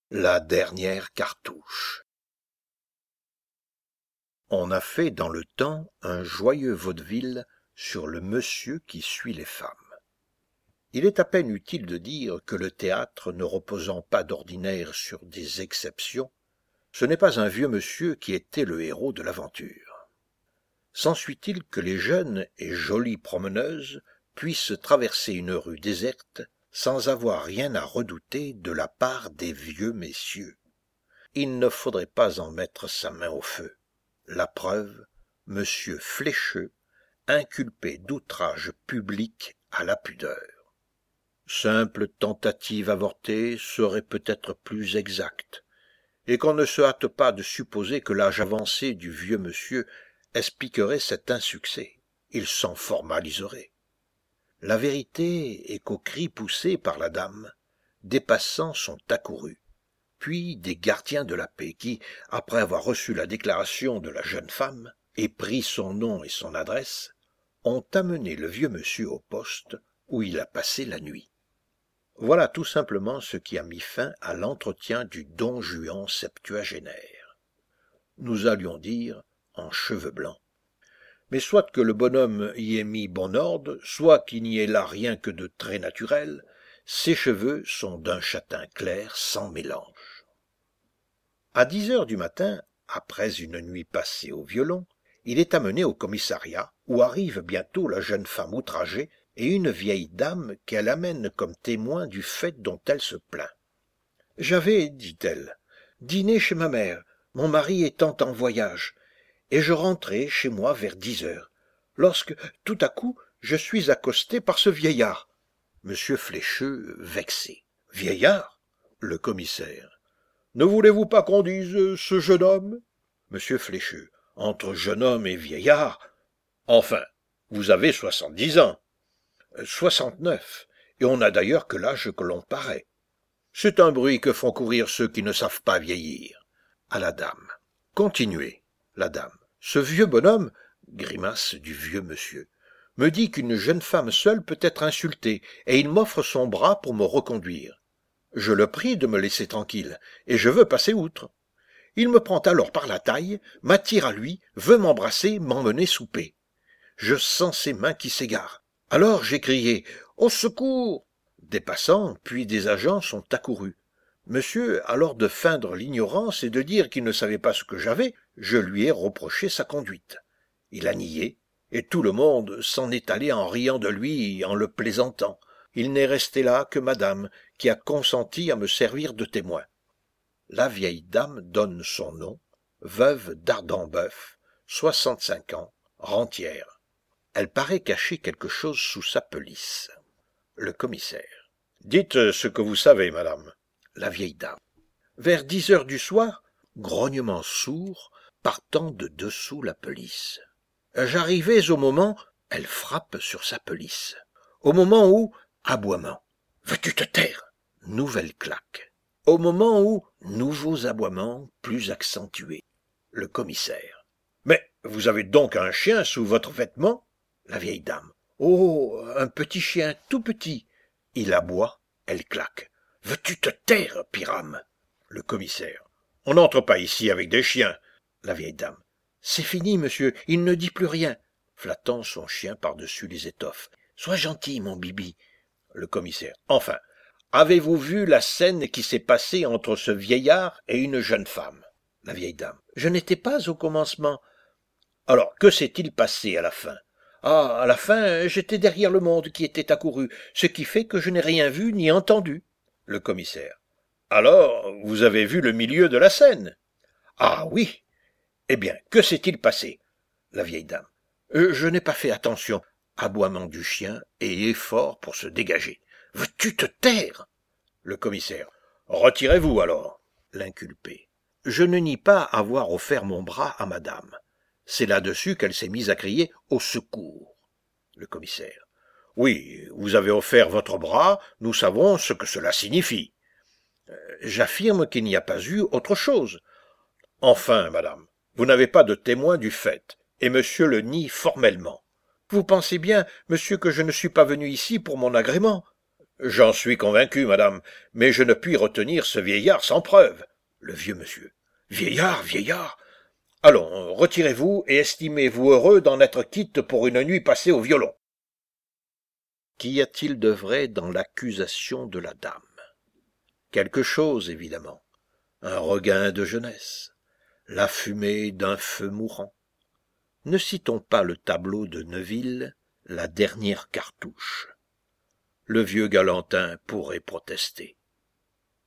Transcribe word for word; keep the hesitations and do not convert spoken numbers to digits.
La dernière cartouche. On a fait dans le temps un joyeux vaudeville sur le monsieur qui suit les femmes. Il est à peine utile de dire que le théâtre, ne reposant pas d'ordinaire sur des exceptions, ce n'est pas un vieux monsieur qui était le héros de l'aventure. S'ensuit-il que les jeunes et jolies promeneuses puissent traverser une rue déserte sans avoir rien à redouter de la part des vieux messieurs. Il ne faudrait pas en mettre sa main au feu. La preuve, monsieur Flécheux, inculpé d'outrage public à la pudeur. Simple tentative avortée serait peut-être plus exacte, et qu'on ne se hâte pas de supposer que l'âge avancé du vieux monsieur expliquerait cet insuccès. Il s'en formaliserait. La vérité est qu'aux cris poussés par la dame, des passants sont accourus, puis des gardiens de la paix qui, après avoir reçu la déclaration de la jeune femme et pris son nom et son adresse, ont amené le vieux monsieur au poste où il a passé la nuit. Voilà tout simplement ce qui a mis fin à l'entretien du don Juan septuagénaire. Nous allions dire en cheveux blancs. Mais soit que le bonhomme y ait mis bon ordre, soit qu'il n'y ait là rien que de très naturel, ses cheveux sont d'un châtain clair sans mélange. À dix heures du matin, après une nuit passée au violon, il est amené au commissariat, où arrive bientôt la jeune femme outragée et une vieille dame qu'elle amène comme témoin du fait dont elle se plaint. « J'avais, dit-elle, dîné chez ma mère, mon mari étant en voyage, et je rentrais chez moi vers dix heures, lorsque, tout à coup, je suis accosté par ce vieillard. » Monsieur Flécheux, vexé. « Vieillard ?» Le commissaire. « Ne voulez-vous pas qu'on dise ce jeune homme ?» Monsieur Flécheux. « Entre jeune homme et vieillard, enfin, vous avez soixante-dix ans. »« Soixante-neuf, et on n'a d'ailleurs que l'âge que l'on paraît. C'est un bruit que font courir ceux qui ne savent pas vieillir. » À la dame. « Continuez. » La dame. « Ce vieux bonhomme, grimace du vieux monsieur, me dit qu'une jeune femme seule peut être insultée, et il m'offre son bras pour me reconduire. Je le prie de me laisser tranquille, et je veux passer outre. Il me prend alors par la taille, m'attire à lui, veut m'embrasser, m'emmener souper. Je sens ses mains qui s'égarent. Alors j'ai crié « Au secours !» Des passants, puis des agents sont accourus. Monsieur, alors de feindre l'ignorance et de dire qu'il ne savait pas ce que j'avais, je lui ai reproché sa conduite. Il a nié, et tout le monde s'en est allé en riant de lui et en le plaisantant. Il n'est resté là que madame, qui a consenti à me servir de témoin. La vieille dame donne son nom, veuve d'Ardembeuf, soixante-cinq ans, rentière. Elle paraît cacher quelque chose sous sa pelisse. Le commissaire. « Dites ce que vous savez, madame. » La vieille dame. Vers dix heures du soir, grognement sourd, partant de dessous la pelisse. J'arrivais au moment, elle frappe sur sa pelisse. Au moment où, aboiement. Veux-tu te taire? Nouvelle claque. Au moment où, nouveaux aboiements plus accentués. Le commissaire. Mais vous avez donc un chien sous votre vêtement? La vieille dame. Oh, un petit chien tout petit. Il aboie, elle claque. Veux-tu te taire, Pyrame? Le commissaire. On n'entre pas ici avec des chiens. La vieille dame. C'est fini, monsieur, il ne dit plus rien, flattant son chien par-dessus les étoffes. Sois gentil, mon bibi. Le commissaire. Enfin, avez-vous vu la scène qui s'est passée entre ce vieillard et une jeune femme? La vieille dame. Je n'étais pas au commencement. Alors, que s'est-il passé à la fin? Ah, à la fin, j'étais derrière le monde qui était accouru, ce qui fait que je n'ai rien vu ni entendu. Le commissaire. Alors, vous avez vu le milieu de la scène? Ah oui. Eh bien, que s'est-il passé? La vieille dame. Euh, je n'ai pas fait attention. Aboiement du chien et effort pour se dégager. Veux-tu te taire? Le commissaire. Retirez-vous alors. L'inculpé. Je ne nie pas avoir offert mon bras à madame. C'est là-dessus qu'elle s'est mise à crier « Au secours !» Le commissaire. Oui, vous avez offert votre bras, nous savons ce que cela signifie. Euh, J'affirme qu'il n'y a pas eu autre chose. Enfin, madame, vous n'avez pas de témoin du fait, et monsieur le nie formellement. Vous pensez bien, monsieur, que je ne suis pas venu ici pour mon agrément. J'en suis convaincu, madame, mais je ne puis retenir ce vieillard sans preuve. Le vieux monsieur. Vieillard, vieillard. Allons, retirez-vous et estimez-vous heureux d'en être quitte pour une nuit passée au violon. Qu'y a-t-il de vrai dans l'accusation de la dame? Quelque chose, évidemment. Un regain de jeunesse, la fumée d'un feu mourant. Ne citons pas le tableau de Neuville, la dernière cartouche. Le vieux Galantin pourrait protester.